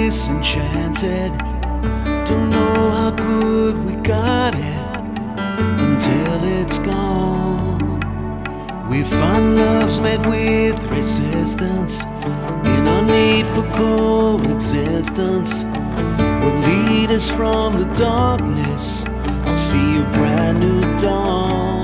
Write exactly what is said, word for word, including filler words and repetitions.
disenchanted. Don't know how good we got it until it's gone. We find love's met with resistance in our need for coexistence. Will lead us from the darkness to see a brand new dawn.